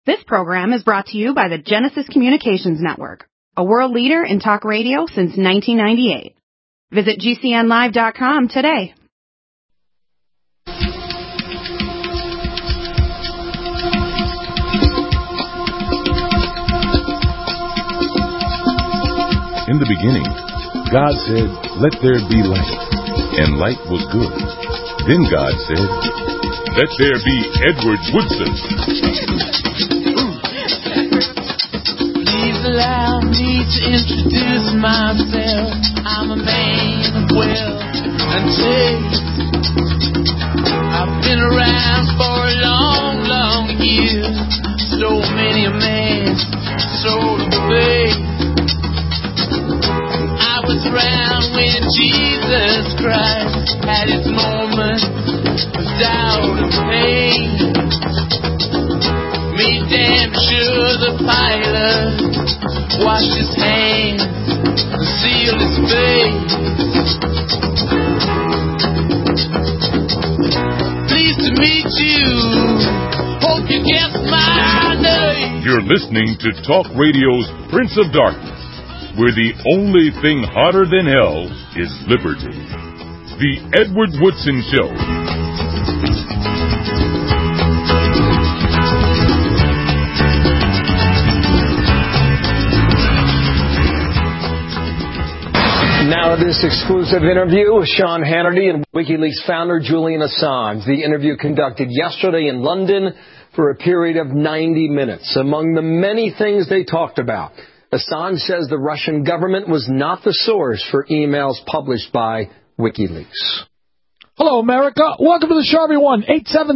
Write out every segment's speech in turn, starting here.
This program is brought to you by the Genesis Communications Network, a world leader in talk radio since 1998. Visit GCNlive.com today. In the beginning, God said, "Let there be light," and light was good. Then God said, "Let there be Edward Woodson." Please allow me to introduce myself. I'm a man of wealth and taste. I've been around for a long, long year. So many a man sold of faith. I was around when Jesus Christ had his moments of doubt and pain. Made damn sure the pilot washed his hands and sealed his face. Pleased to meet you. Hope you guess my name. You're listening to Talk Radio's Prince of Darkness, where the only thing hotter than hell is liberty. The Edward Woodson Show. Now this exclusive interview with Sean Hannity and WikiLeaks founder Julian Assange. The interview conducted yesterday in London for a period of 90 minutes. Among the many things they talked about, Assange says the Russian government was not the source for emails published by WikiLeaks. Hello, America. Welcome to the show, everyone.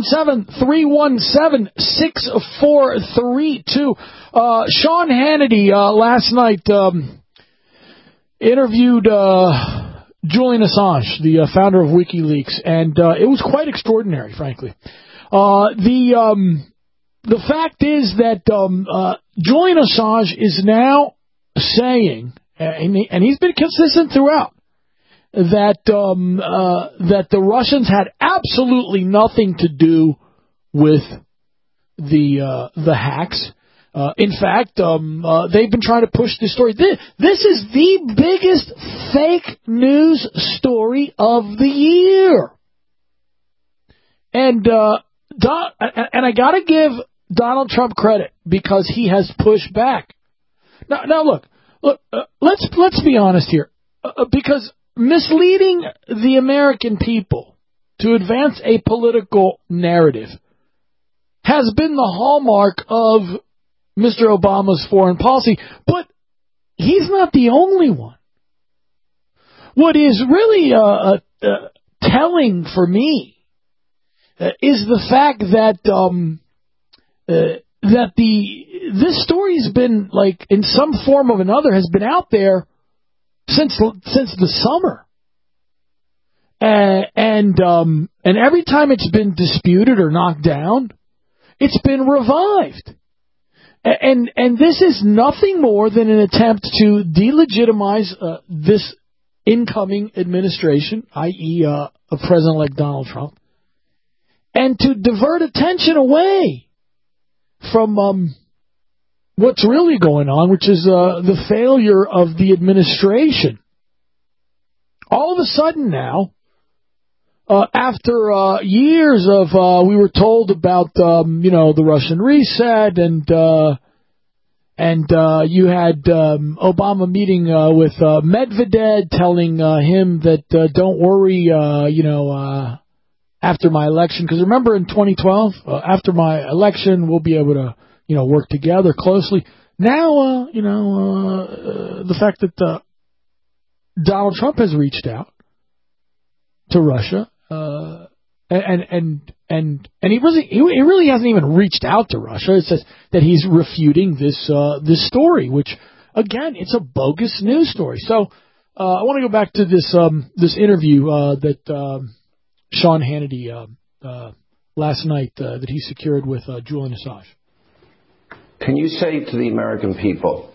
877-317-6432. Sean Hannity last night interviewed Julian Assange, the founder of WikiLeaks, and it was quite extraordinary, frankly. The fact is that Julian Assange is now saying, and he's been consistent throughout, that the Russians had absolutely nothing to do with the hacks. In fact, they've been trying to push this story. This is the biggest fake news story of the year. And I got to give Donald Trump credit because he has pushed back. Now look, let's be honest here, because misleading the American people to advance a political narrative has been the hallmark of Mr. Obama's foreign policy, but he's not the only one. What is really telling for me is the fact that this story's been, like, in some form or another, has been out there since the summer, and every time it's been disputed or knocked down, it's been revived. And this is nothing more than an attempt to delegitimize this incoming administration, i.e. President-elect Donald Trump, and to divert attention away from what's really going on, which is the failure of the administration. All of a sudden now, after years of we were told about the Russian reset, and you had Obama meeting with Medvedev, telling him that don't worry, after my election, because remember in 2012, after my election we'll be able to work together closely. Now the fact that Donald Trump has reached out to Russia. And he really hasn't even reached out to Russia. It says that he's refuting this story, which again, it's a bogus news story. So I want to go back to this interview that Sean Hannity last night that he secured with Julian Assange. Can you say to the American people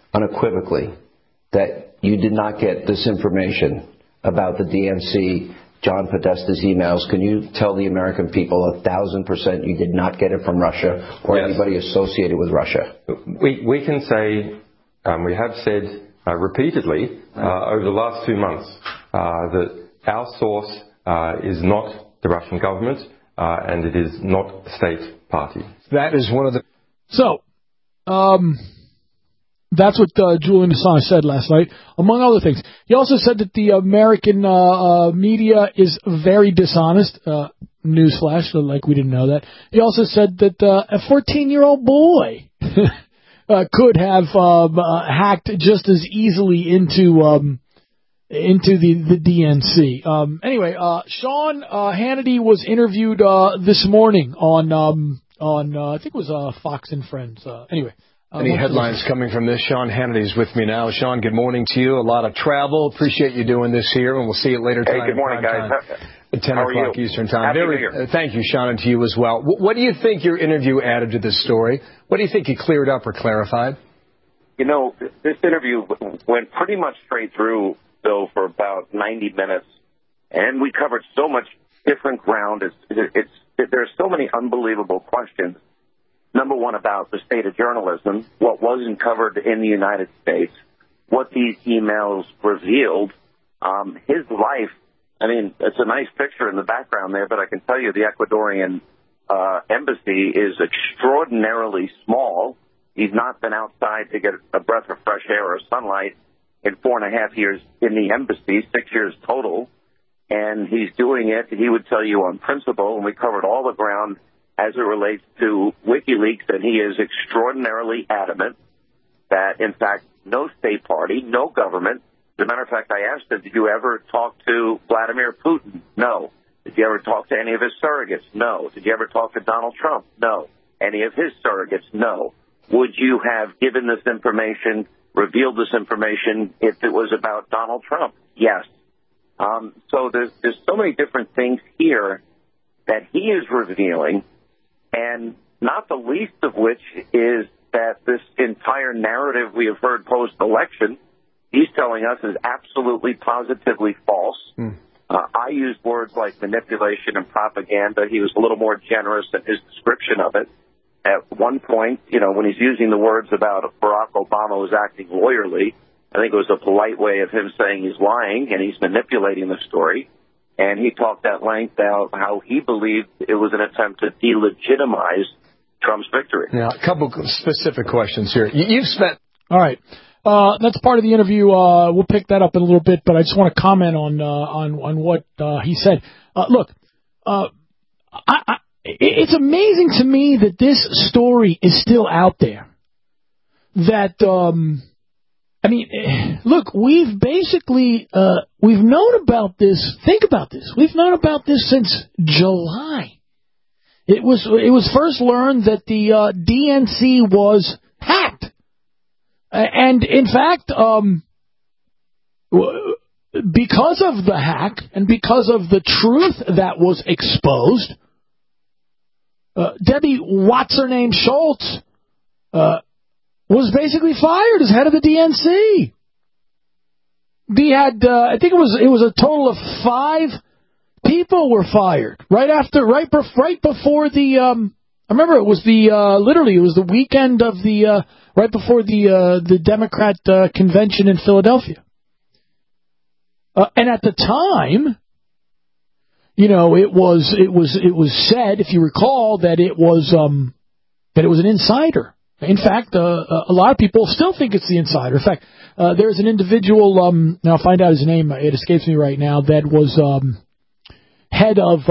unequivocally that you did not get this information about the DNC John Podesta's emails. Can you tell the American people 1,000% you did not get it from Russia or anybody associated with Russia? We can say, we have said repeatedly over the last 2 months that our source is not the Russian government and it is not a state party. That is one of the... So, that's what Julian Assange said last night, among other things. He also said that the American media is very dishonest. Newsflash, like we didn't know that. He also said that a 14-year-old boy could have hacked just as easily into the DNC. Anyway, Sean Hannity was interviewed this morning on I think it was Fox and Friends. Anyway. Any headlines coming from this? Sean Hannity's with me now. Sean, good morning to you. A lot of travel. Appreciate you doing this here, and we'll see you later tonight. Hey, good morning, guys. At 10 o'clock Eastern Time. Happy New Year. Thank you, Sean, and to you as well. What do you think your interview added to this story? What do you think you cleared up or clarified? You know, this interview went pretty much straight through, Bill, for about 90 minutes, and we covered so much different ground. There's so many unbelievable questions. Number one, about the state of journalism, what wasn't covered in the United States, what these emails revealed, his life. I mean, it's a nice picture in the background there, but I can tell you the Ecuadorian embassy is extraordinarily small. He's not been outside to get a breath of fresh air or sunlight in 4.5 years in the embassy, 6 years total. And he's doing it, he would tell you, on principle, and we covered all the ground as it relates to WikiLeaks, and he is extraordinarily adamant that, in fact, no state party, no government. As a matter of fact, I asked him, did you ever talk to Vladimir Putin? No. Did you ever talk to any of his surrogates? No. Did you ever talk to Donald Trump? No. Any of his surrogates? No. Would you have given this information, revealed this information, if it was about Donald Trump? Yes. So there's so many different things here that he is revealing, and not the least of which is that this entire narrative we have heard post-election, he's telling us is absolutely, positively false. I used words like manipulation and propaganda. He was a little more generous in his description of it. At one point, you know, when he's using the words about Barack Obama was acting lawyerly, I think it was a polite way of him saying he's lying and he's manipulating the story. And he talked at length about how he believed it was an attempt to delegitimize Trump's victory. Yeah, a couple specific questions here. You've spent... All right. That's part of the interview. We'll pick that up in a little bit, but I just want to comment on what he said. Look, it's amazing to me that this story is still out there. That... I mean, look, we've basically, we've known about this. Think about this. We've known about this since July. It was first learned that the DNC was hacked. And in fact, because of the hack and because of the truth that was exposed, Debbie What's-her-name Schultz, was basically fired as head of the DNC. He had, I think it was a total of 5 people were fired right before the. I remember it was literally it was the weekend of the right before the Democrat convention in Philadelphia. And at the time, you know, it was said, if you recall, that it was an insider. In fact, a lot of people still think it's the insider. In fact, there's an individual, now I'll find out his name, it escapes me right now, that was head of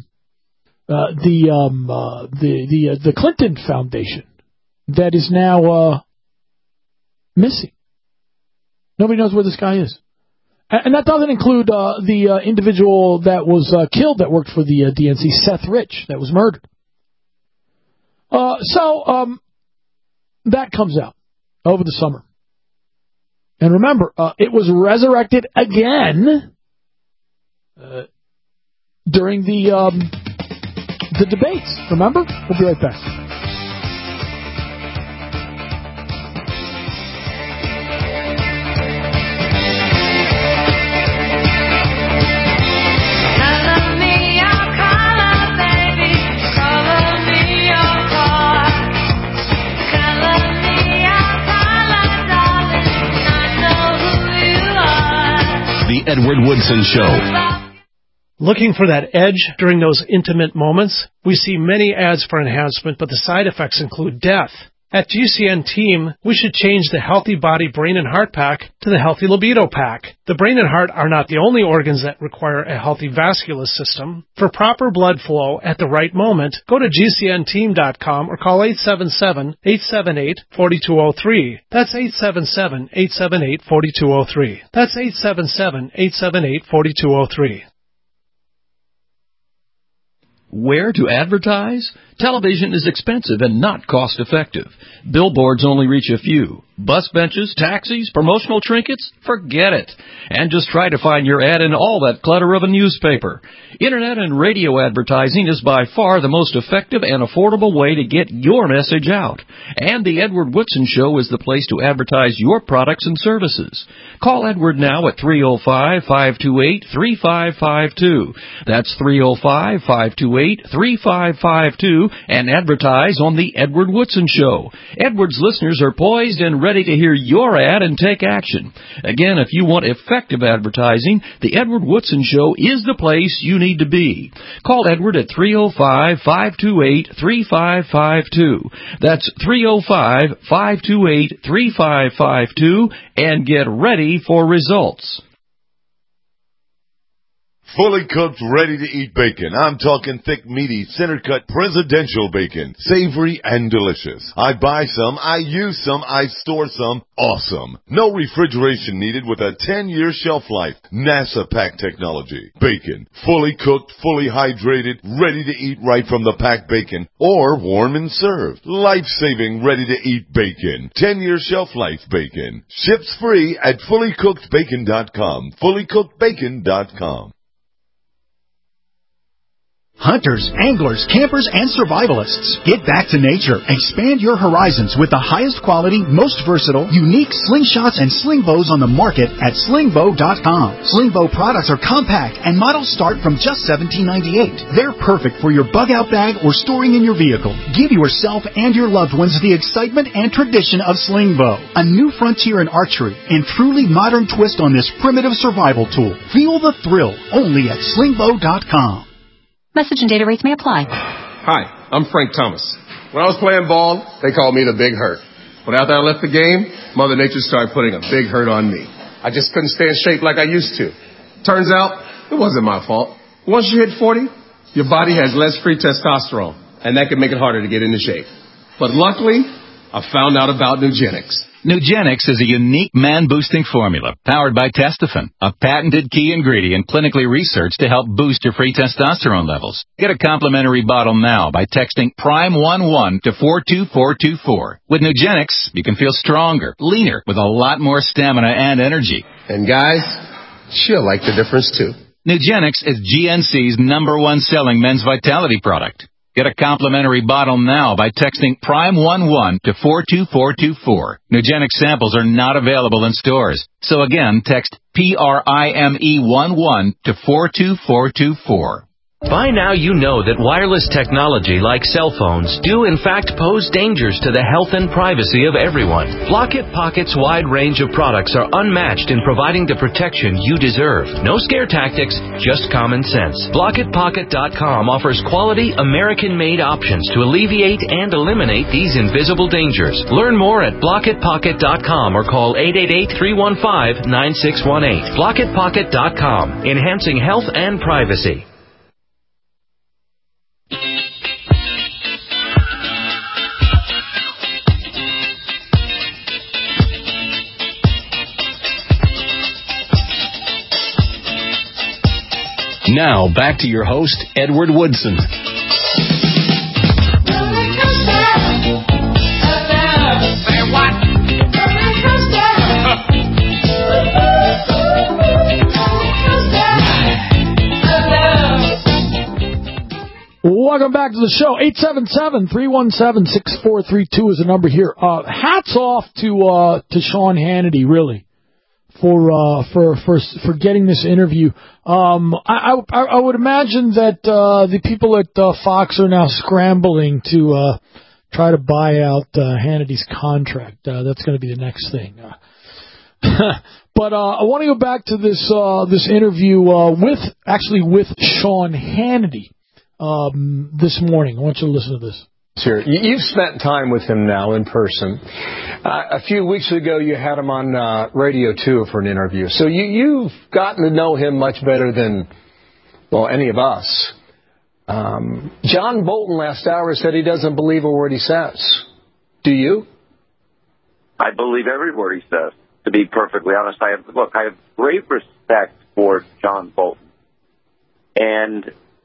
the Clinton Foundation that is now missing. Nobody knows where this guy is. And that doesn't include the individual that was killed that worked for the DNC, Seth Rich, that was murdered. That comes out over the summer. And remember, it was resurrected again during the debates. Remember? We'll be right back. Edward Woodson Show. Looking for that edge during those intimate moments? We see many ads for enhancement, but the side effects include death. At GCN Team, we should change the Healthy Body, Brain, and Heart Pack to the Healthy Libido Pack. The brain and heart are not the only organs that require a healthy vascular system. For proper blood flow at the right moment, go to GCNteam.com or call 877-878-4203. That's 877-878-4203. That's 877-878-4203. Where to advertise? Television is expensive and not cost-effective. Billboards only reach a few. Bus benches, taxis, promotional trinkets? Forget it. And just try to find your ad in all that clutter of a newspaper. Internet and radio advertising is by far the most effective and affordable way to get your message out. And the Edward Woodson Show is the place to advertise your products and services. Call Edward now at 305-528-3552. That's 305-528-3552 and advertise on the Edward Woodson Show. Edward's listeners are poised and ready to hear your ad and take action. Again, if you want effective advertising, the Edward Woodson Show is the place you need to be. Call Edward at 305-528-3552. That's 305-528-3552 and get ready for results. Fully cooked, ready-to-eat bacon. I'm talking thick, meaty, center-cut presidential bacon. Savory and delicious. I buy some, I use some, I store some. Awesome. No refrigeration needed with a 10-year shelf life. NASA pack technology. Bacon. Fully cooked, fully hydrated, ready to eat right from the packed bacon. Or warm and served. Life-saving, ready-to-eat bacon. 10-year shelf life bacon. Ships free at fullycookedbacon.com. Fullycookedbacon.com. Hunters, anglers, campers, and survivalists. Get back to nature. Expand your horizons with the highest quality, most versatile, unique slingshots and sling bows on the market at slingbow.com. Slingbow products are compact and models start from just $17.98. They're perfect for your bug-out bag or storing in your vehicle. Give yourself and your loved ones the excitement and tradition of Slingbow, a new frontier in archery and truly modern twist on this primitive survival tool. Feel the thrill only at slingbow.com. Message and data rates may apply. Hi, I'm Frank Thomas. When I was playing ball, they called me the Big Hurt. But after I left the game, Mother Nature started putting a big hurt on me. I just couldn't stay in shape like I used to. Turns out, it wasn't my fault. Once you hit 40, your body has less free testosterone, and that can make it harder to get into shape. But luckily, I found out about Nugenix. Nugenix is a unique man-boosting formula powered by Testofen, a patented key ingredient clinically researched to help boost your free testosterone levels. Get a complimentary bottle now by texting PRIME11 to 42424. With Nugenix, you can feel stronger, leaner, with a lot more stamina and energy. And guys, she'll like the difference too. Nugenix is GNC's #1 selling men's vitality product. Get a complimentary bottle now by texting PRIME11 to 42424. Nugenix samples are not available in stores. So again, text PRIME11 to 42424. By now you know that wireless technology like cell phones do in fact pose dangers to the health and privacy of everyone. Blockit Pocket's wide range of products are unmatched in providing the protection you deserve. No scare tactics, just common sense. BlockitPocket.com offers quality American-made options to alleviate and eliminate these invisible dangers. Learn more at BlockitPocket.com or call 888-315-9618. BlockitPocket.com, enhancing health and privacy. Now, back to your host, Edward Woodson. Welcome back to the show. 877-317-6432 is the number here. Hats off to Sean Hannity, really, for getting this interview. I would imagine that the people at Fox are now scrambling to try to buy out Hannity's contract. That's going to be the next thing. But I want to go back to this interview with Sean Hannity this morning. I want you to listen to this. Sure. You've spent time with him now in person. A few weeks ago, you had him on Radio 2 for an interview. So you've gotten to know him much better than, well, any of us. John Bolton last hour said he doesn't believe a word he says. Do you? I believe every word he says, to be perfectly honest. I have great respect for John Bolton. And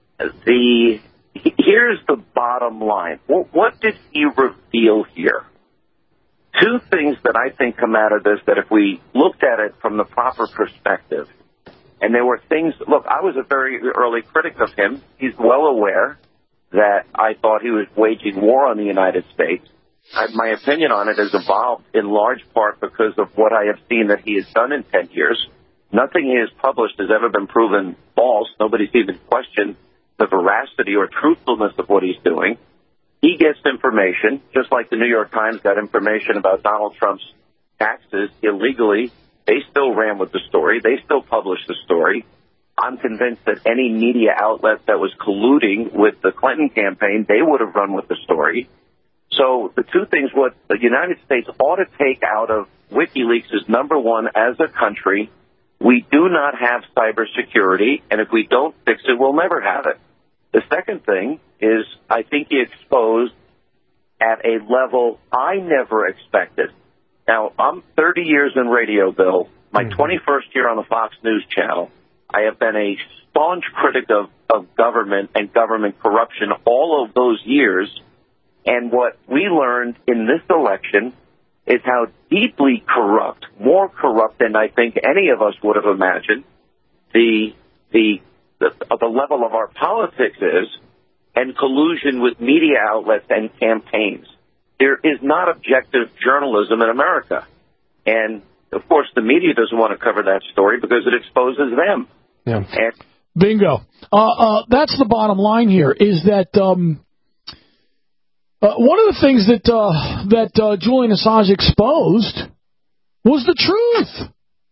here's the bottom line. What did he reveal here? Two things that I think come out of this that if we looked at it from the proper perspective, and there were things, look, I was a very early critic of him. He's well aware that I thought he was waging war on the United States. My opinion on it has evolved in large part because of what I have seen that he has done in 10 years. Nothing he has published has ever been proven false. Nobody's even questioned the veracity or truthfulness of what he's doing. He gets information, just like the New York Times got information about Donald Trump's taxes illegally. They still ran with the story. They still published the story. I'm convinced that any media outlet that was colluding with the Clinton campaign, they would have run with the story. So the two things, what the United States ought to take out of WikiLeaks is, number one, as a country, we do not have cybersecurity, and if we don't fix it, we'll never have it. The second thing is I think he exposed at a level I never expected. Now, I'm 30 years in radio, Bill. My 21st year on the Fox News Channel. I have been a staunch critic of government and government corruption all of those years. And what we learned in this election is how deeply corrupt, more corrupt than I think any of us would have imagined, the level of our politics is, and collusion with media outlets and campaigns. There is not objective journalism in America. And, of course, the media doesn't want to cover that story because it exposes them. Yeah. Bingo. That's the bottom line here, is that one of the things that Julian Assange exposed was the truth.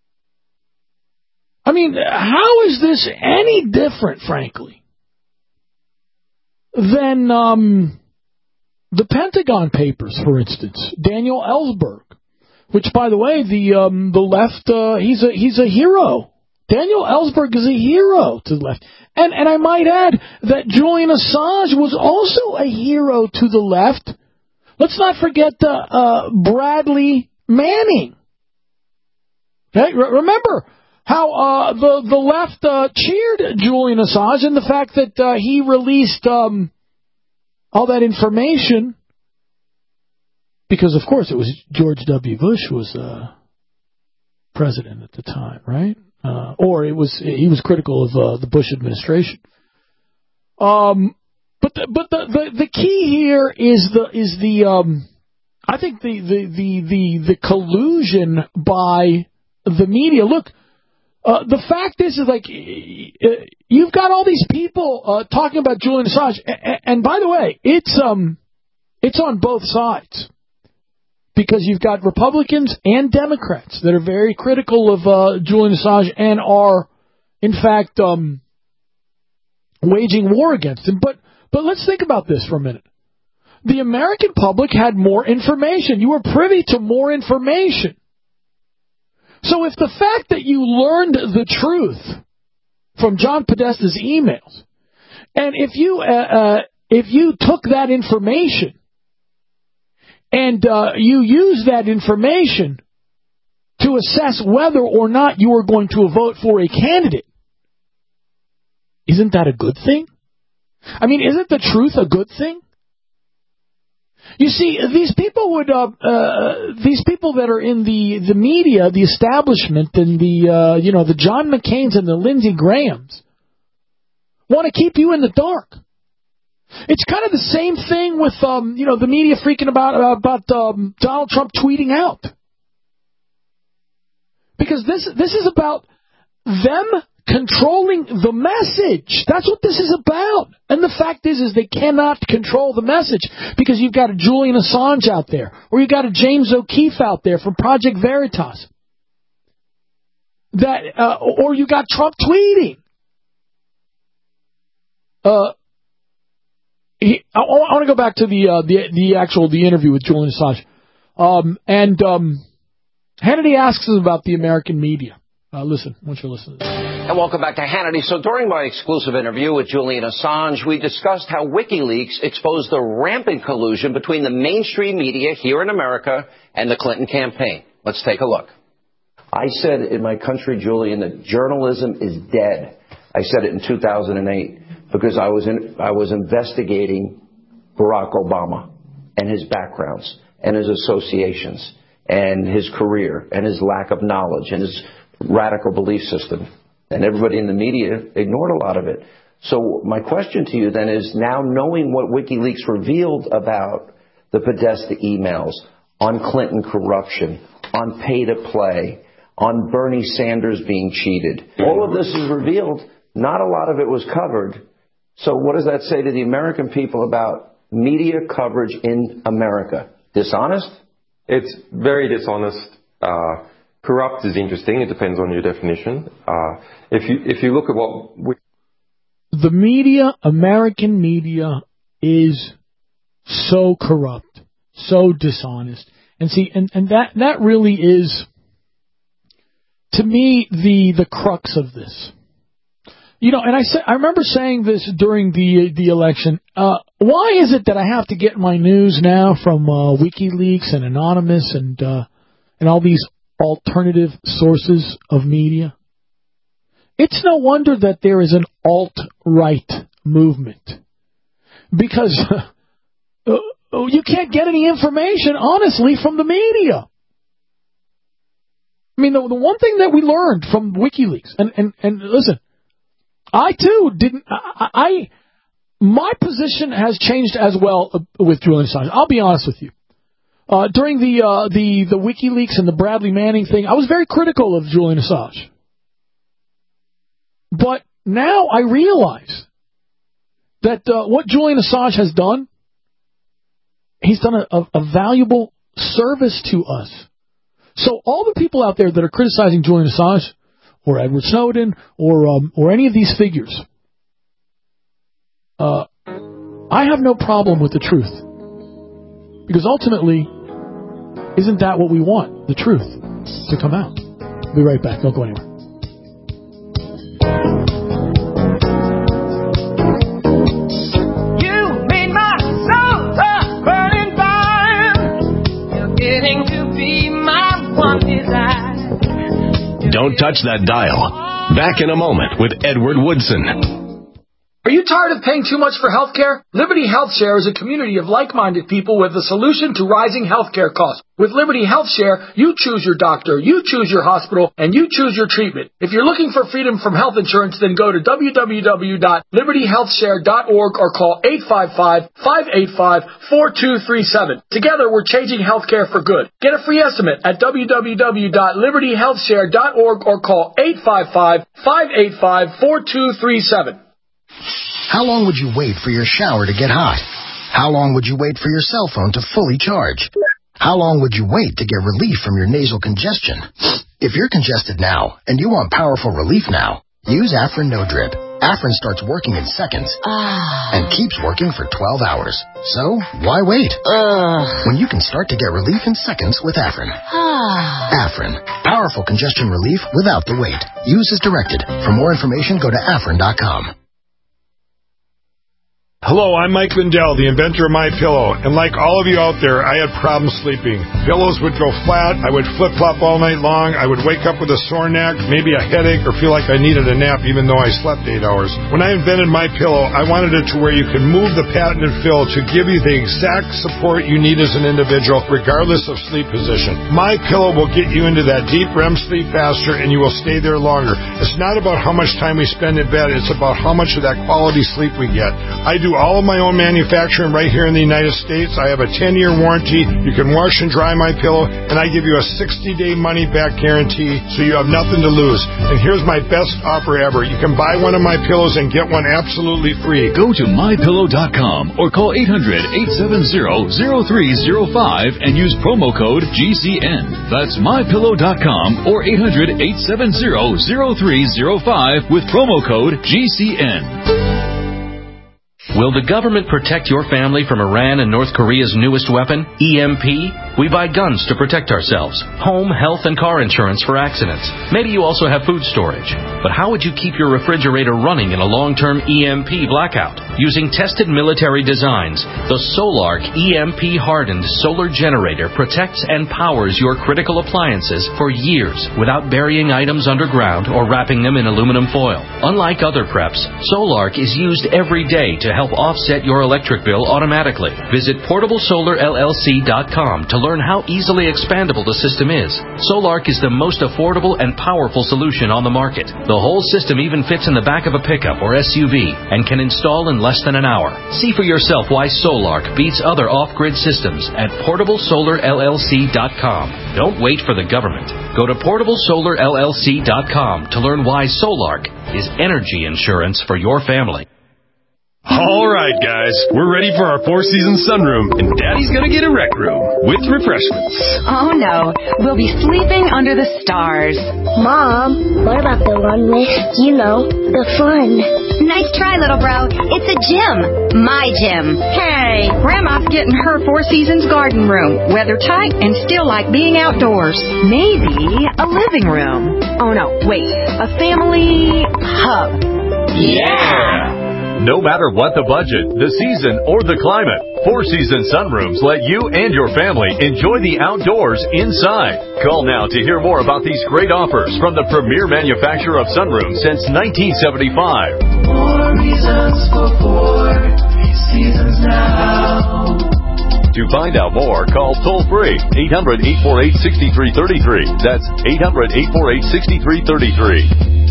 I mean, how is this any different, frankly, than the Pentagon Papers, for instance? Daniel Ellsberg, which, by the way, the left, he's a hero. Daniel Ellsberg is a hero to the left. And I might add that Julian Assange was also a hero to the left. Let's not forget Bradley Manning. Okay? Remember how the left cheered Julian Assange and the fact that he released all that information because, of course, it was George W. Bush who was president at the time, right? Or he was critical of the Bush administration. But the key here is the I think the collusion by the media. Look, the fact is like you've got all these people talking about Julian Assange, and by the way, it's on both sides. Because you've got Republicans and Democrats that are very critical of Julian Assange and are, in fact, waging war against him. But let's think about this for a minute. The American public had more information. You were privy to more information. So if the fact that you learned the truth from John Podesta's emails, and if you took that information and you use that information to assess whether or not you are going to vote for a candidate, isn't that a good thing? I mean, isn't the truth a good thing? You see, these people that are in the media, the establishment, and the John McCains and the Lindsey Grahams want to keep you in the dark. It's kind of the same thing with the media freaking about Donald Trump tweeting out, because this is about them controlling the message. That's what this is about. And the fact is they cannot control the message because you've got a Julian Assange out there, or you've got a James O'Keefe out there from Project Veritas. or you got Trump tweeting. I want to go back to the interview with Julian Assange. Hannity asks us about the American media. Listen, I want you to listen to this. And welcome back to Hannity. So during my exclusive interview with Julian Assange, we discussed how WikiLeaks exposed the rampant collusion between the mainstream media here in America and the Clinton campaign. Let's take a look. I said in my country, Julian, that journalism is dead. I said it in 2008 because I was investigating Barack Obama and his backgrounds and his associations and his career and his lack of knowledge and his radical belief system. And everybody in the media ignored a lot of it. So my question to you then is, now knowing what WikiLeaks revealed about the Podesta emails, on Clinton corruption, on pay-to-play, on Bernie Sanders being cheated, all of this is revealed. Not a lot of it was covered. So what does that say to the American people about media coverage in America? Dishonest? It's very dishonest. Corrupt is interesting. It depends on your definition. If you look at what the media, American media, is so corrupt, so dishonest, and see, and that really is, to me, the crux of this. You know, and I remember saying this during the election. Why is it that I have to get my news now from WikiLeaks and Anonymous and all these alternative sources of media? It's no wonder that there is an alt-right movement, because you can't get any information, honestly, from the media. I mean, the one thing that we learned from WikiLeaks, and listen, I too didn't. My position has changed as well with Julian Assange. I'll be honest with you. During the WikiLeaks and the Bradley Manning thing, I was very critical of Julian Assange. But now I realize that what Julian Assange has done, he's done a valuable service to us. So all the people out there that are criticizing Julian Assange, or Edward Snowden, or any of these figures, I have no problem with the truth. Because ultimately, isn't that what we want? The truth to come out. I'll be right back. Don't go anywhere. You made my soul a burning fire. You're getting to be my one desire. Don't touch that dial. Back in a moment with Edward Woodson. Are you tired of paying too much for health care? Liberty Health Share is a community of like-minded people with a solution to rising health care costs. With Liberty Health Share, you choose your doctor, you choose your hospital, and you choose your treatment. If you're looking for freedom from health insurance, then go to www.libertyhealthshare.org or call 855-585-4237. Together, we're changing health care for good. Get a free estimate at www.libertyhealthshare.org or call 855-585-4237. How long would you wait for your shower to get hot? How long would you wait for your cell phone to fully charge? How long would you wait to get relief from your nasal congestion? If you're congested now and you want powerful relief now, use Afrin No Drip. Afrin starts working in seconds and keeps working for 12 hours. So, why wait? When you can start to get relief in seconds with Afrin. Afrin. Powerful congestion relief without the wait. Use as directed. For more information, go to Afrin.com. Hello, I'm Mike Lindell, the inventor of MyPillow, and like all of you out there, I had problems sleeping. Pillows would go flat, I would flip-flop all night long, I would wake up with a sore neck, maybe a headache, or feel like I needed a nap even though I slept 8 hours. When I invented MyPillow, I wanted it to where you could move the patented fill to give you the exact support you need as an individual, regardless of sleep position. MyPillow will get you into that deep REM sleep faster, and you will stay there longer. It's not about how much time we spend in bed, it's about how much of that quality sleep we get. I do do all of my own manufacturing right here in the United States. I have a 10-year warranty. You can wash and dry my pillow, and I give you a 60-day money-back guarantee, so you have nothing to lose. And here's my best offer ever. You can buy one of my pillows and get one absolutely free. Go to mypillow.com or call 800-870-0305 and use promo code GCN. That's mypillow.com or 800-870-0305 with promo code GCN. Will the government protect your family from Iran and North Korea's newest weapon, EMP? We buy guns to protect ourselves, home, health, and car insurance for accidents. Maybe you also have food storage. But how would you keep your refrigerator running in a long-term EMP blackout? Using tested military designs, the Solark EMP-hardened solar generator protects and powers your critical appliances for years without burying items underground or wrapping them in aluminum foil. Unlike other preps, Solark is used every day to help offset your electric bill automatically. Visit PortableSolarLLC.com to learn how easily expandable the system is. Solark is the most affordable and powerful solution on the market. The whole system even fits in the back of a pickup or SUV and can install in less than an hour. See for yourself why Solark beats other off-grid systems at PortableSolarLLC.com. Don't wait for the government. Go to PortableSolarLLC.com to learn why Solark is energy insurance for your family. All right, guys, we're ready for our four-season sunroom, and Daddy's gonna get a rec room with refreshments. Oh, no. We'll be sleeping under the stars. Mom, what about the one with, the fun? Nice try, little bro. It's a gym. My gym. Hey, Grandma's getting her Four Seasons garden room. Weather tight and still like being outdoors. Maybe a living room. Oh, no, wait. A family hub. Yeah! No matter what the budget, the season, or the climate, Four Seasons Sunrooms let you and your family enjoy the outdoors inside. Call now to hear more about these great offers from the premier manufacturer of sunrooms since 1975. 4 reasons for 4 seasons now. To find out more, call toll-free 800-848-6333. That's 800-848-6333.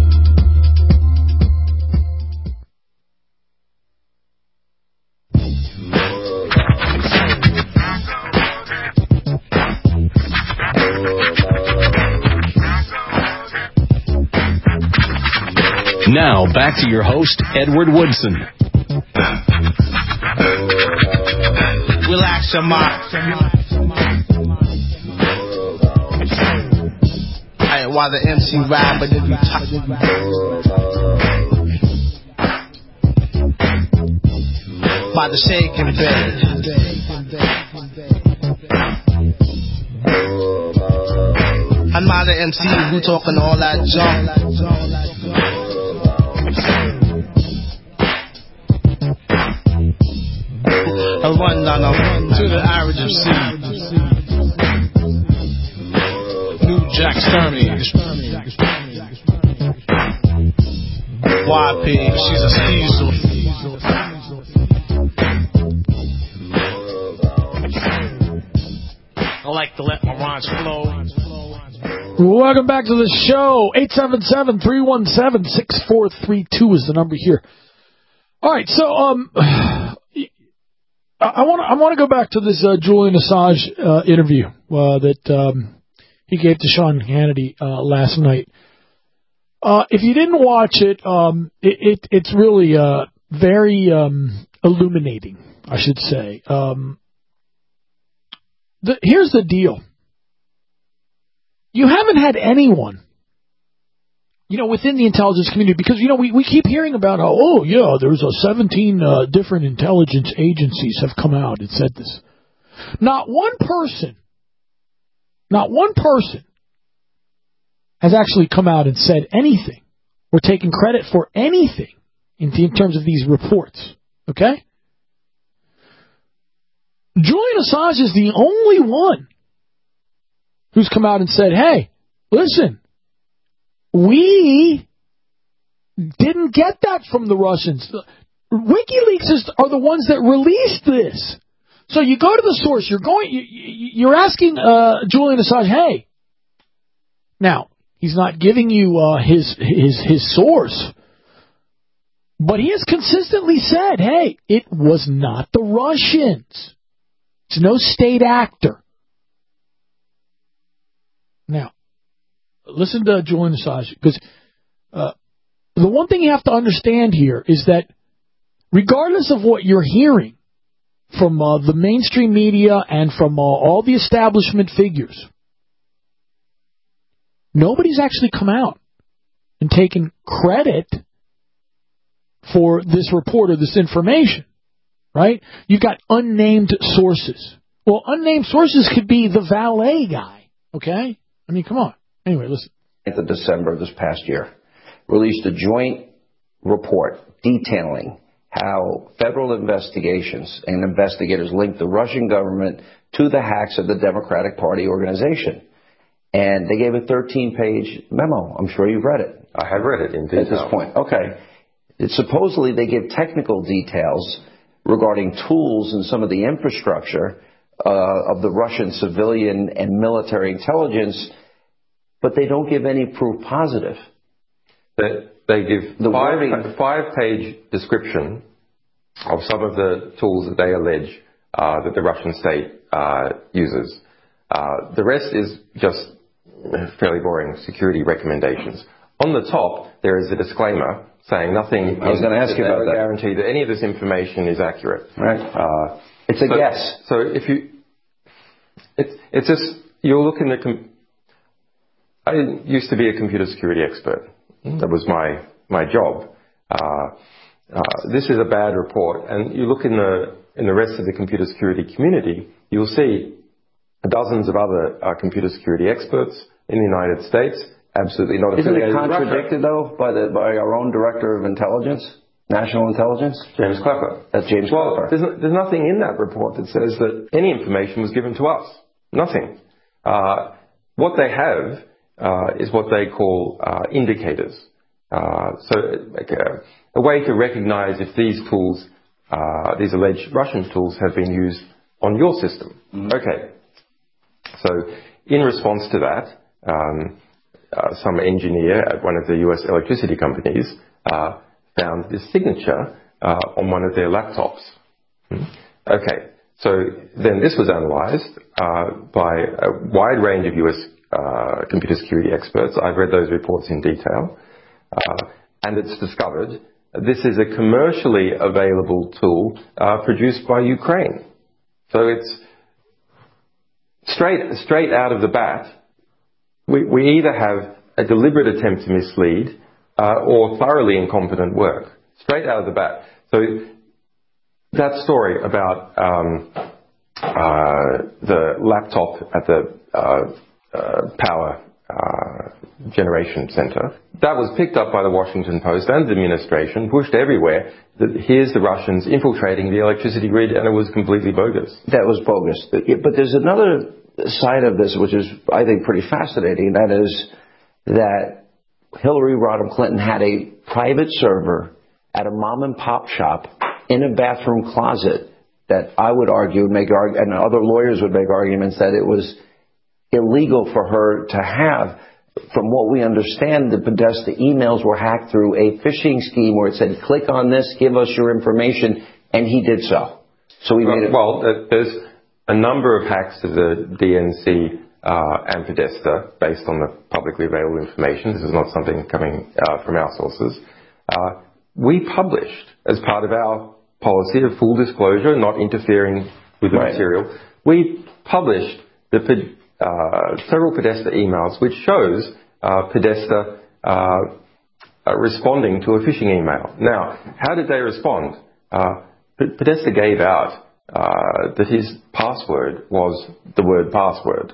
Now, back to your host, Edward Woodson. Relax your mind. Hey, while the MC rap, but if you talk by the shake and bake. I'm not an MC who talking all that junk. A rundown to the average MC. New Jack Sturmy. YP, she's a steezel. I like to let my rhymes flow. Welcome back to the show. 877-317-6432 is the number here. All right, so I want to go back to this Julian Assange interview that he gave to Sean Hannity last night. If you didn't watch it, it's really very illuminating, I should say. Here's the deal. You haven't had anyone, within the intelligence community, because, we keep hearing about how, there's 17 different intelligence agencies have come out and said this. Not one person has actually come out and said anything or taken credit for anything in terms of these reports. Okay? Julian Assange is the only one who's come out and said, hey, listen, we didn't get that from the Russians. WikiLeaks are the ones that released this. So you go to the source, you're asking Julian Assange, hey, now, he's not giving you his source, But he has consistently said, hey, it was not the Russians. It's no state actor. Now, listen to Julian Assange, because the one thing you have to understand here is that regardless of what you're hearing from the mainstream media and from all the establishment figures, nobody's actually come out and taken credit for this report or this information, right? You've got unnamed sources. Well, unnamed sources could be the valet guy, okay? I mean, come on. Anyway, listen. At the December of this past year, released a joint report detailing how federal investigations and investigators linked the Russian government to the hacks of the Democratic Party organization. And they gave a 13-page memo. I'm sure you've read it. I have read it in detail. At this point. Okay. Supposedly they give technical details regarding tools and some of the infrastructure of the Russian civilian and military intelligence, but they don't give any proof positive. They give a five-page description of some of the tools that they allege that the Russian state uses. The rest is just fairly boring security recommendations. On the top, there is a disclaimer saying nothing. I was going to ask you about that. Guarantee that any of this information is accurate. Right. It's a guess. So if you, it's just you're looking at. I used to be a computer security expert. That was my job. This is a bad report, and you look in the rest of the computer security community, you'll see dozens of other computer security experts in the United States. Absolutely not affiliated. Isn't it contradicted though by our own director of intelligence, national intelligence, James Clapper? That's James Clapper. There's nothing in that report that says that any information was given to us. Nothing. What they have is what they call indicators. So a way to recognize if these tools, these alleged Russian tools, have been used on your system. Mm-hmm. Okay. So in response to that, some engineer at one of the US electricity companies found this signature on one of their laptops. Okay. So then this was analyzed by a wide range of US computer security experts. I've read those reports in detail. And it's discovered this is a commercially available tool produced by Ukraine. So it's straight out of the bat. We either have a deliberate attempt to mislead or thoroughly incompetent work. Straight out of the bat. So that story about the laptop at the power generation center, that was picked up by the Washington Post and the administration, pushed everywhere, that here's the Russians infiltrating the electricity grid, and it was completely bogus. That was bogus. But there's another side of this which is, I think, pretty fascinating. That is that Hillary Rodham Clinton had a private server at a mom-and-pop shop in a bathroom closet that I would argue, and other lawyers would make arguments that it was illegal for her to have. From what we understand, the Podesta emails were hacked through a phishing scheme where it said, click on this, give us your information, and he did so. So we made it. Well, there's a number of hacks to the DNC and Podesta based on the publicly available information. This is not something coming from our sources. We published, as part of our policy of full disclosure, not interfering with the material, we published the several Podesta emails, which shows Podesta responding to a phishing email. Now, how did they respond? Podesta gave out that his password was the word password.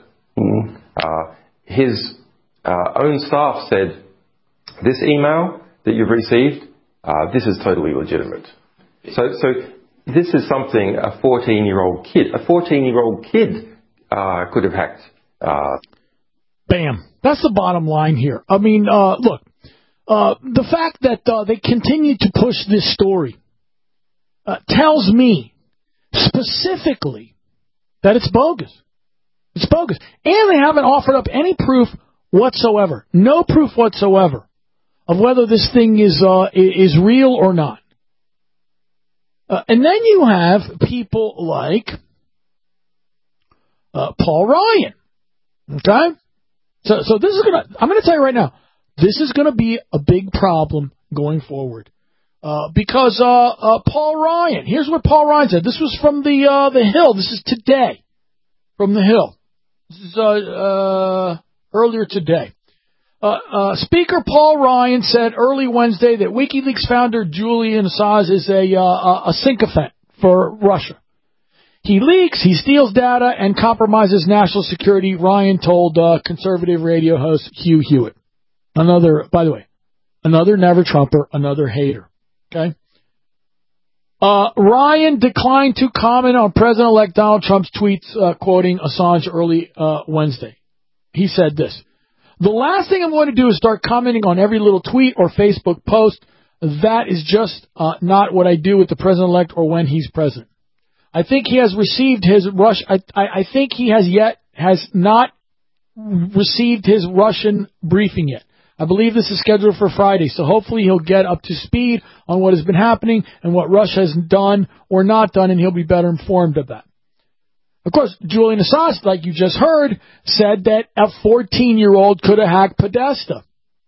His own staff said, this email that you've received, this is totally legitimate. So this is something a 14-year-old kid could have hacked. Bam. That's the bottom line here. I mean, look, the fact that they continue to push this story tells me specifically that it's bogus. It's bogus. And they haven't offered up any proof whatsoever. No proof whatsoever of whether this thing is real or not. And then you have people like Paul Ryan. Okay? So this is I'm gonna tell you right now, this is gonna be a big problem going forward. Because Paul Ryan, here's what Paul Ryan said. This was from the Hill. This is today from the Hill. This is earlier today. Speaker Paul Ryan said early Wednesday that WikiLeaks founder Julian Assange is a sycophant for Russia. He leaks, he steals data, and compromises national security, Ryan told conservative radio host Hugh Hewitt. By the way, another never Trumper, another hater. Okay. Ryan declined to comment on President-elect Donald Trump's tweets, quoting Assange early Wednesday. He said this: "The last thing I'm going to do is start commenting on every little tweet or Facebook post. That is just not what I do with the president-elect or when he's president. I think he has received his I think he has not received his Russian briefing yet. I believe this is scheduled for Friday, so hopefully he'll get up to speed on what has been happening and what Russia has done or not done, and he'll be better informed of that." Of course, Julian Assange, like you just heard, said that a 14-year-old could have hacked Podesta.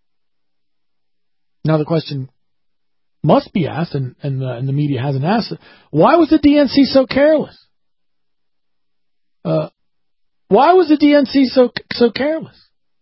Now the question must be asked, and the media hasn't asked it, why was the DNC so careless? Why was the DNC so careless?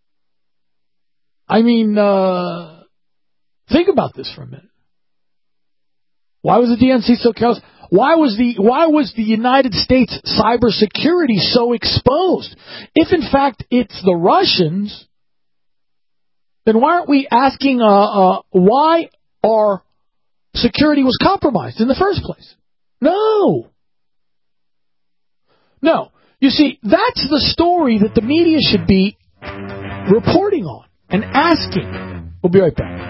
I mean, think about this for a minute. Why was the DNC so careless? Why was the United States cybersecurity so exposed? If in fact it's the Russians, then why aren't we asking why our security was compromised in the first place? No. You see, that's the story that the media should be reporting on and asking. We'll be right back.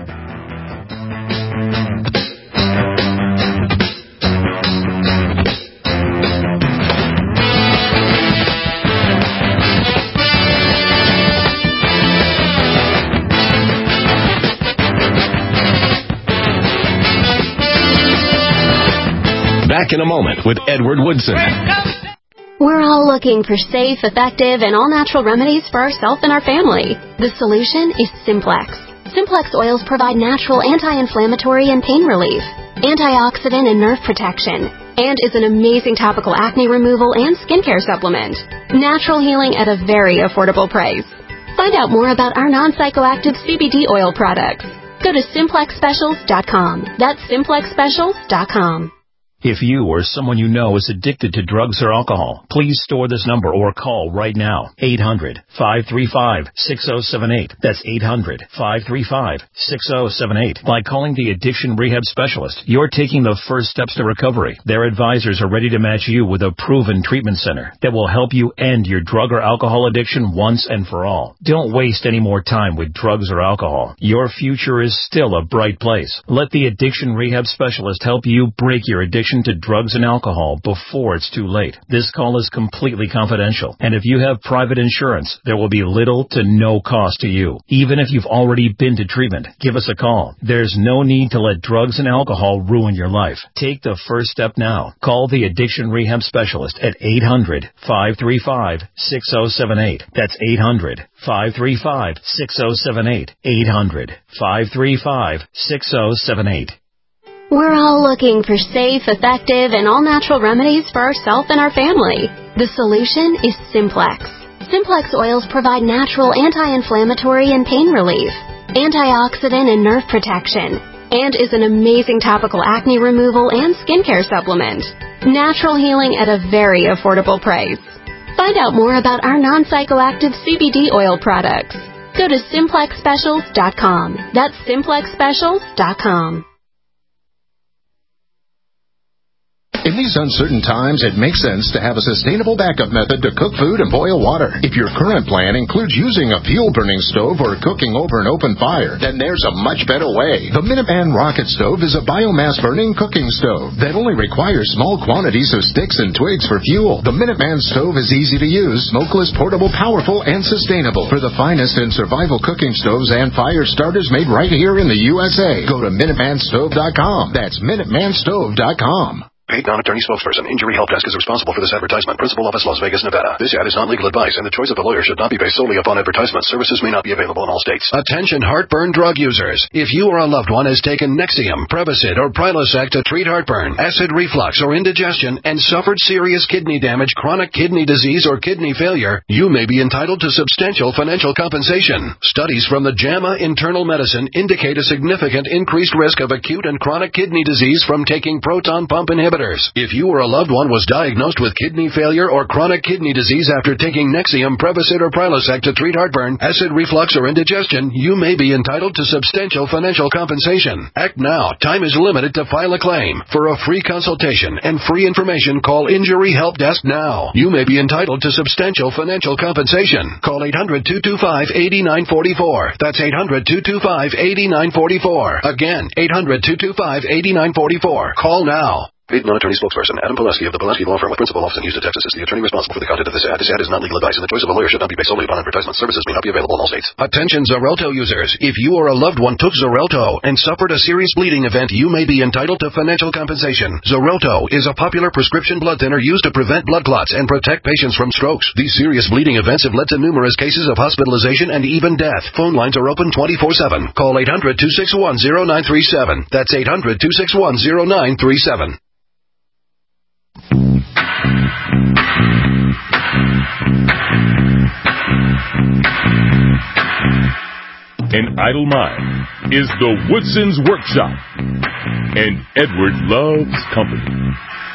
Back in a moment with Edward Woodson. We're all looking for safe, effective, and all-natural remedies for ourselves and our family. The solution is Simplex. Simplex oils provide natural anti-inflammatory and pain relief, antioxidant and nerve protection, and is an amazing topical acne removal and skincare supplement. Natural healing at a very affordable price. Find out more about our non-psychoactive CBD oil products. Go to SimplexSpecials.com. That's SimplexSpecials.com. If you or someone you know is addicted to drugs or alcohol, please store this number or call right now. 800-535-6078. That's 800-535-6078. By calling the Addiction Rehab Specialist, you're taking the first steps to recovery. Their advisors are ready to match you with a proven treatment center that will help you end your drug or alcohol addiction once and for all. Don't waste any more time with drugs or alcohol. Your future is still a bright place. Let the Addiction Rehab Specialist help you break your addiction to drugs and alcohol before it's too late. This call is completely confidential, and if you have private insurance, there will be little to no cost to you. Even if you've already been to treatment, give us a call. There's no need to let drugs and alcohol ruin your life. Take the first step now. Call the Addiction Rehab Specialist at 800-535-6078. That's 800-535-6078. 800-535-6078. We're all looking for safe, effective, and all-natural remedies for ourselves and our family. The solution is Simplex. Simplex oils provide natural anti-inflammatory and pain relief, antioxidant and nerve protection, and is an amazing topical acne removal and skincare supplement. Natural healing at a very affordable price. Find out more about our non-psychoactive CBD oil products. Go to SimplexSpecials.com. That's SimplexSpecials.com. In these uncertain times, it makes sense to have a sustainable backup method to cook food and boil water. If your current plan includes using a fuel-burning stove or cooking over an open fire, then there's a much better way. The Minuteman Rocket Stove is a biomass-burning cooking stove that only requires small quantities of sticks and twigs for fuel. The Minuteman stove is easy to use, smokeless, portable, powerful, and sustainable. For the finest in survival cooking stoves and fire starters made right here in the USA, go to MinutemanStove.com. That's MinutemanStove.com. Paid non-attorney spokesperson. Injury Help Desk is responsible for this advertisement. Principal office, Las Vegas, Nevada. This ad is not legal advice, and the choice of a lawyer should not be based solely upon advertisement. Services may not be available in all states. Attention heartburn drug users. If you or a loved one has taken Nexium, Prevacid, or Prilosec to treat heartburn, acid reflux, or indigestion, and suffered serious kidney damage, chronic kidney disease, or kidney failure, you may be entitled to substantial financial compensation. Studies from the JAMA Internal Medicine indicate a significant increased risk of acute and chronic kidney disease from taking proton pump inhibitors. If you or a loved one was diagnosed with kidney failure or chronic kidney disease after taking Nexium, Prevacid, or Prilosec to treat heartburn, acid reflux, or indigestion, you may be entitled to substantial financial compensation. Act now. Time is limited to file a claim. For a free consultation and free information, call Injury Help Desk now. You may be entitled to substantial financial compensation. Call 800-225-8944. That's 800-225-8944. Again, 800-225-8944. Call now. Paid non-attorney spokesperson Adam Pulaski of the Pulaski Law Firm with principal office in Houston, Texas is the attorney responsible for the content of this ad. This ad is not legal advice, and the choice of a lawyer should not be based solely upon advertisement. Services may not be available in all states. Attention Xarelto users. If you or a loved one took Xarelto and suffered a serious bleeding event, you may be entitled to financial compensation. Xarelto is a popular prescription blood thinner used to prevent blood clots and protect patients from strokes. These serious bleeding events have led to numerous cases of hospitalization and even death. Phone lines are open 24/7. Call 800-261-0937. That's 800-261-0937. An idle mind is the Woodson's Workshop, and Edward loves company.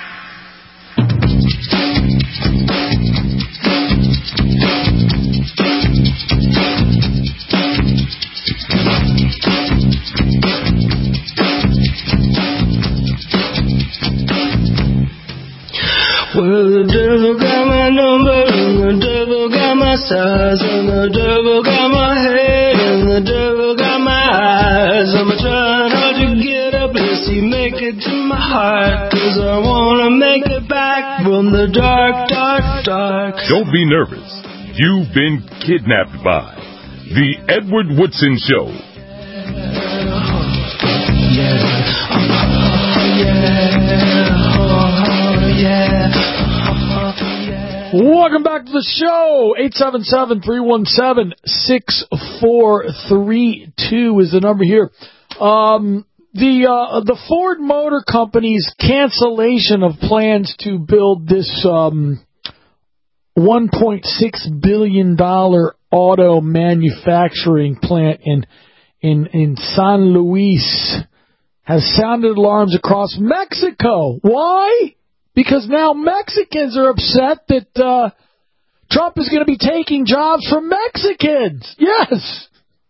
Well, the devil got my number, and the devil got my size, and the devil got my head, and the devil got my eyes. I'm trying hard to get up, let's see, make it to my heart, 'cause I wanna make it back from the dark, dark, dark. Don't be nervous. You've been kidnapped by The Edward Woodson Show. Welcome back to the show. 877-317-6432 is the number here. The Ford Motor Company's cancellation of plans to build this $1.6 billion auto manufacturing plant in San Luis has sounded alarms across Mexico. Why? Because now Mexicans are upset that Trump is going to be taking jobs from Mexicans. Yes.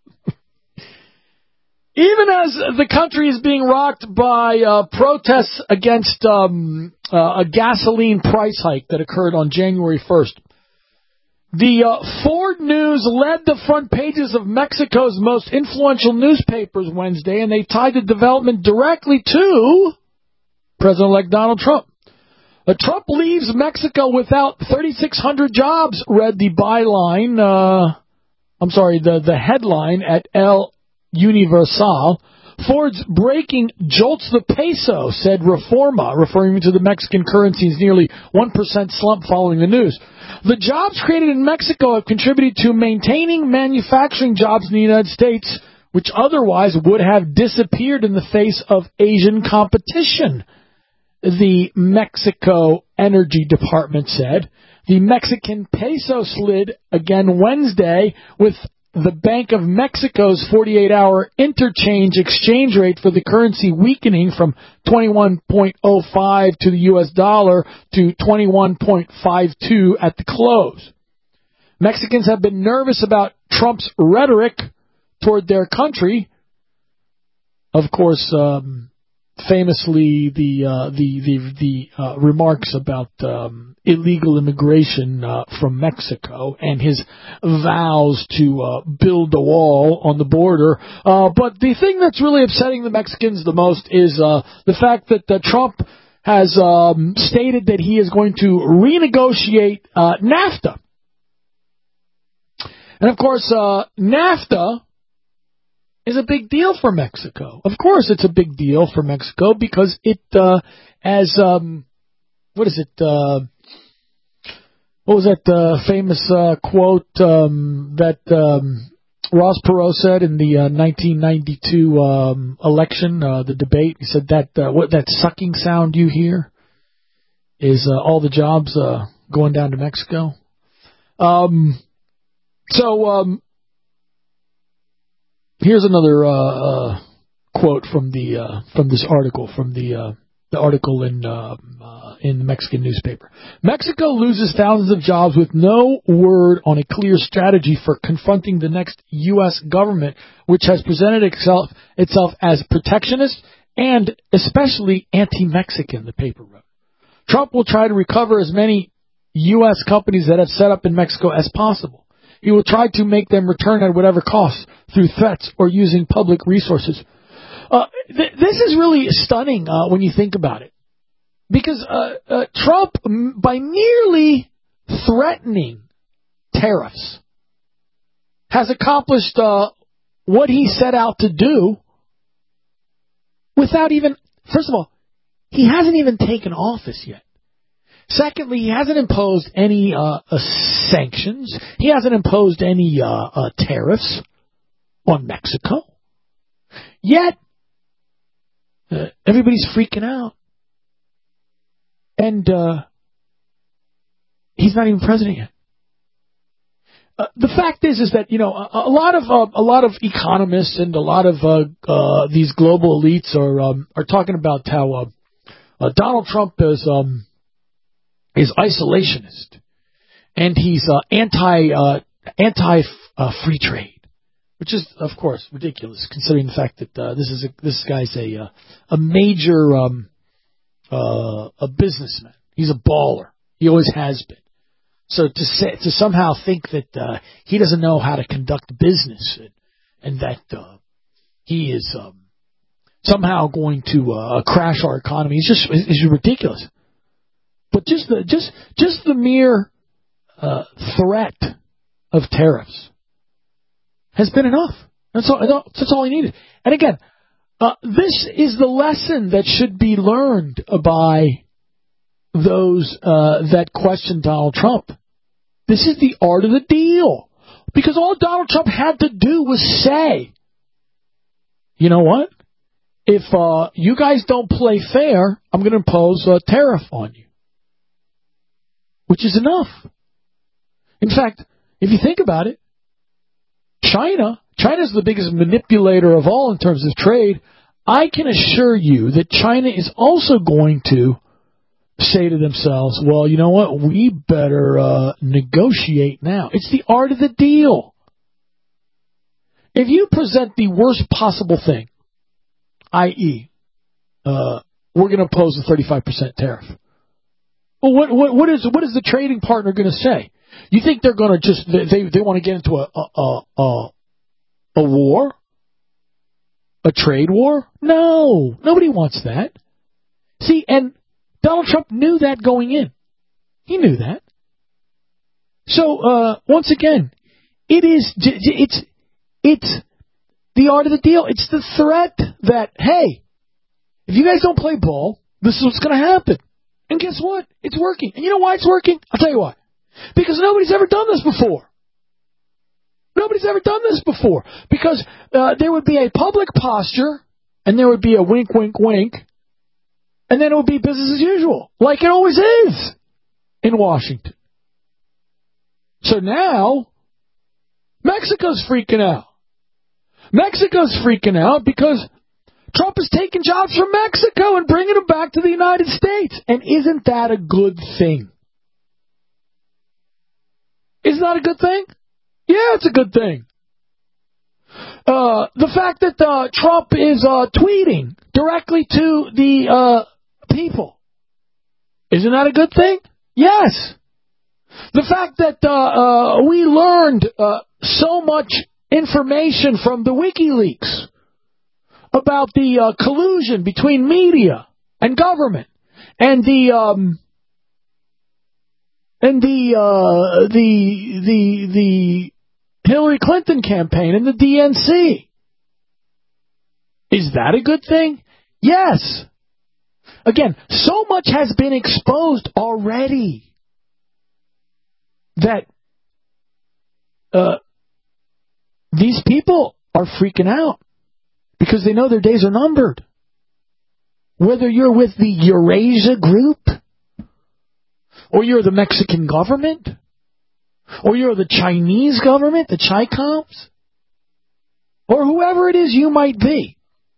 Even as the country is being rocked by protests against a gasoline price hike that occurred on January 1st, the Ford News led the front pages of Mexico's most influential newspapers Wednesday, and they tied the development directly to President-elect Donald Trump. Trump leaves Mexico without 3,600 jobs, read the byline, the headline at El Universal. Ford's breaking jolts the peso, said Reforma, referring to the Mexican currency's nearly 1% slump following the news. The jobs created in Mexico have contributed to maintaining manufacturing jobs in the United States, which otherwise would have disappeared in the face of Asian competition, the Mexico Energy Department said. The Mexican peso slid again Wednesday, with the Bank of Mexico's 48-hour interchange exchange rate for the currency weakening from 21.05 to the U.S. dollar to 21.52 at the close. Mexicans have been nervous about Trump's rhetoric toward their country. Of course, famously the remarks about illegal immigration from Mexico and his vows to build a wall on the border. But the thing that's really upsetting the Mexicans the most is the fact that Trump has stated that he is going to renegotiate NAFTA. And, of course, NAFTA is a big deal for Mexico. Of course it's a big deal for Mexico because it, what was that famous quote that Ross Perot said in the 1992 election, the debate? He said that what that sucking sound you hear is all the jobs going down to Mexico. Here's another quote from this article from the article in the Mexican newspaper. Mexico loses thousands of jobs with no word on a clear strategy for confronting the next U.S. government, which has presented itself as protectionist and especially anti-Mexican, the paper wrote. Trump will try to recover as many U.S. companies that have set up in Mexico as possible. He will try to make them return at whatever cost, through threats or using public resources. This is really stunning when you think about it. Because Trump, by merely threatening tariffs, has accomplished what he set out to do without even, first of all, he hasn't even taken office yet. Secondly, he hasn't imposed any sanctions. He hasn't imposed any tariffs on Mexico. Yet, everybody's freaking out. And he's not even president yet. The fact is that, you know, a lot of economists and a lot of these global elites are talking about how Donald Trump is isolationist, and he's anti free trade, which is of course ridiculous considering the fact that this guy's a major a businessman. He's a baller. He always has been. So to somehow think that he doesn't know how to conduct business and that he is somehow going to crash our economy is ridiculous. But just the mere threat of tariffs has been enough. That's all he needed. And again, this is the lesson that should be learned by those that question Donald Trump. This is the art of the deal. Because all Donald Trump had to do was say, you know what? If you guys don't play fair, I'm going to impose a tariff on you. Which is enough. In fact, if you think about it, China's the biggest manipulator of all in terms of trade. I can assure you that China is also going to say to themselves, well, you know what, we better negotiate now. It's the art of the deal. If you present the worst possible thing, i.e., we're going to impose a 35% tariff, well, what is the trading partner going to say? You think they're going to just they want to get into a war, a trade war? No, nobody wants that. See, and Donald Trump knew that going in. He knew that. So once again, it's the art of the deal. It's the threat that, hey, if you guys don't play ball, this is what's going to happen. And guess what? It's working. And you know why it's working? I'll tell you why. Because nobody's ever done this before. Nobody's ever done this before. Because there would be a public posture, and there would be a wink, wink, wink, and then it would be business as usual, like it always is in Washington. So now, Mexico's freaking out. Mexico's freaking out because Trump is taking jobs from Mexico and bringing them back to the United States. And isn't that a good thing? Isn't that a good thing? Yeah, it's a good thing. The fact that Trump is tweeting directly to the people, isn't that a good thing? Yes. The fact that we learned so much information from the WikiLeaks about the collusion between media and government and the Hillary Clinton campaign and the DNC. Is that a good thing? Yes. Again, so much has been exposed already that these people are freaking out because they know their days are numbered. Whether you're with the Eurasia group, or you're the Mexican government, or you're the Chinese government, the Chi-Coms, or whoever it is you might be,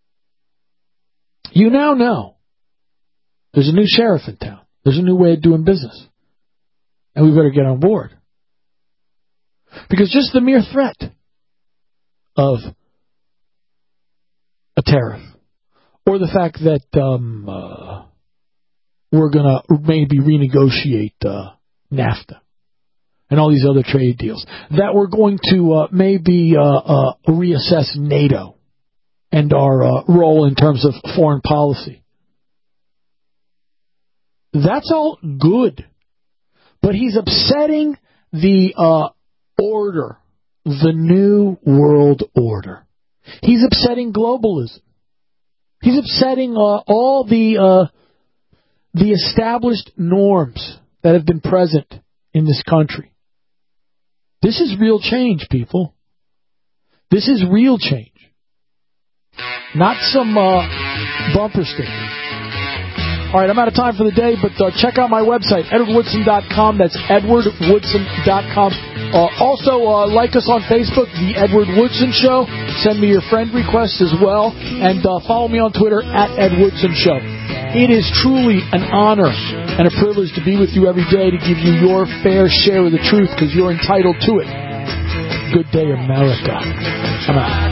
you now know there's a new sheriff in town. There's a new way of doing business. And we better get on board. Because just the mere threat of a tariff, or the fact that we're going to maybe renegotiate NAFTA and all these other trade deals, that we're going to maybe reassess NATO and our role in terms of foreign policy. That's all good. But he's upsetting the order, the new world order. He's upsetting globalism. He's upsetting all the established norms that have been present in this country. This is real change, people. This is real change. Not some bumper sticker. All right, I'm out of time for the day, but check out my website, edwardwoodson.com. That's edwardwoodson.com. Also, like us on Facebook, The Edward Woodson Show. Send me your friend requests as well. And follow me on Twitter, @EdWoodson Show. It is truly an honor and a privilege to be with you every day to give you your fair share of the truth because you're entitled to it. Good day, America. I'm out.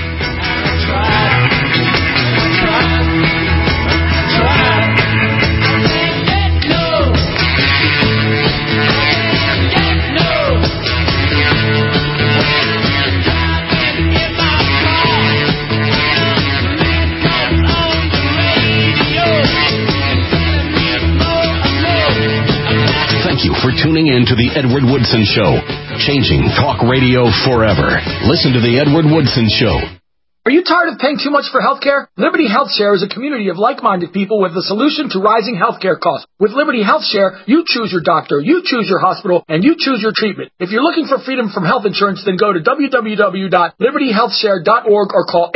Thank you for tuning in to The Edward Woodson Show. Changing talk radio forever. Listen to The Edward Woodson Show. Are you tired of paying too much for healthcare? Liberty HealthShare is a community of like-minded people with a solution to rising healthcare costs. With Liberty HealthShare, you choose your doctor, you choose your hospital, and you choose your treatment. If you're looking for freedom from health insurance, then go to www.libertyhealthshare.org or call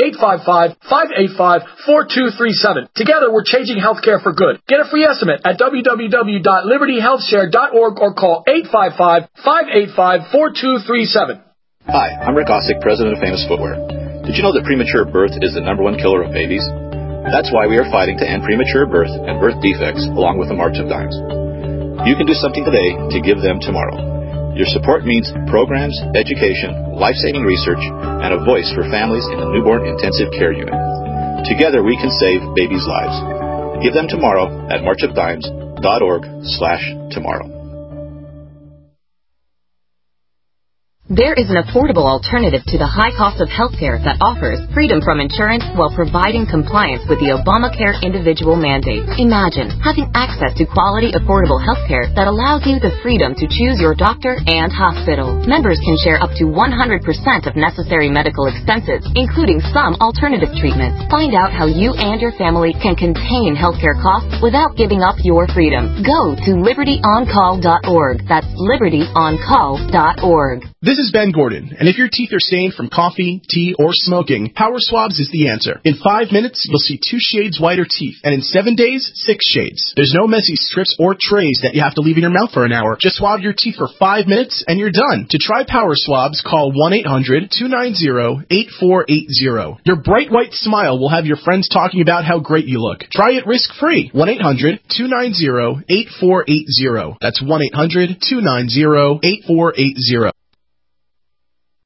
855-585-4237. Together, we're changing healthcare for good. Get a free estimate at www.libertyhealthshare.org or call 855-585-4237. Hi, I'm Rick Ossick, president of Famous Footwear. Did you know that premature birth is the #1 killer of babies? That's why we are fighting to end premature birth and birth defects along with the March of Dimes. You can do something today to give them tomorrow. Your support means programs, education, life-saving research, and a voice for families in the newborn intensive care unit. Together we can save babies' lives. Give them tomorrow at marchofdimes.org/tomorrow. There is an affordable alternative to the high cost of healthcare that offers freedom from insurance while providing compliance with the Obamacare individual mandate. Imagine having access to quality, affordable healthcare that allows you the freedom to choose your doctor and hospital. Members can share up to 100% of necessary medical expenses, including some alternative treatments. Find out how you and your family can contain healthcare costs without giving up your freedom. Go to libertyoncall.org. That's libertyoncall.org. This is Ben Gordon, and if your teeth are stained from coffee, tea, or smoking, Power Swabs is the answer. In 5 minutes, you'll see 2 shades whiter teeth, and in 7 days, 6 shades. There's no messy strips or trays that you have to leave in your mouth for an hour. Just swab your teeth for 5 minutes, and you're done. To try Power Swabs, call 1-800-290-8480. Your bright white smile will have your friends talking about how great you look. Try it risk-free. 1-800-290-8480. That's 1-800-290-8480.